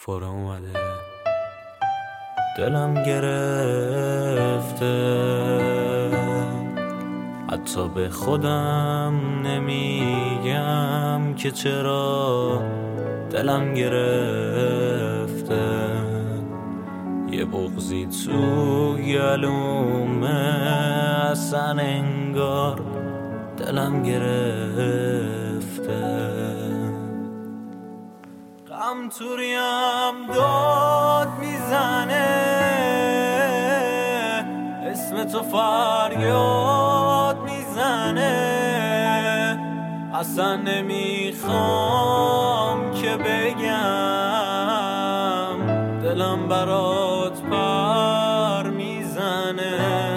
فورا اومده، دلم گرفته، حتی به خودم نمیگم که چرا دلم گرفته. یه بغضی تو گلومه، اصلا انگار دلم گرفته. غم توریم داد میزنه، اسم تو فریاد میزنه. اصلا نمیخوام که بگم، دلم برات پر میزنه.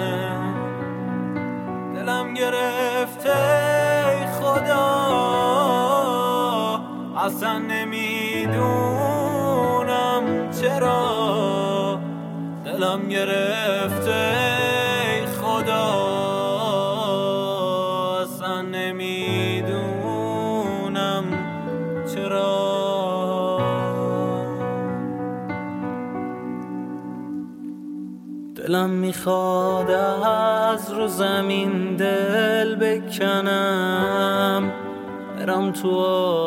دلم گرفته ای خدا، اصلا نمیدونم چرا. دلم گرفته ای خدا، اصلا نمیدونم چرا. دلم میخواد از رو زمین دل بکنم، برم تو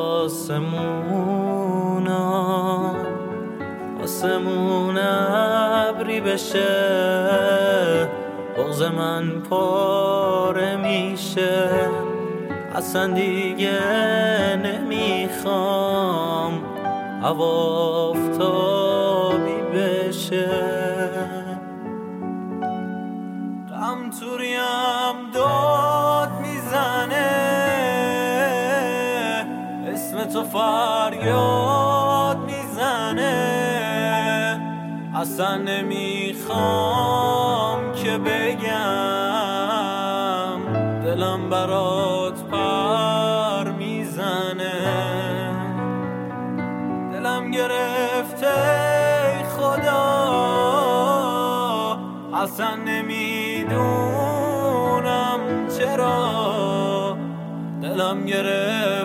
آسمون ابری بشه. بغض من پاره میشه، اصلا دیگه نمیخوام هوا آفتابی بشه. غم توریم داد میزنه، اسم تو فریاد میزنه. اصلا نمیخوام که بگم، دلم برات پر میزنه. دلم گرفته ای خدا، اصلا نمیدونم چرا. دلم گرفته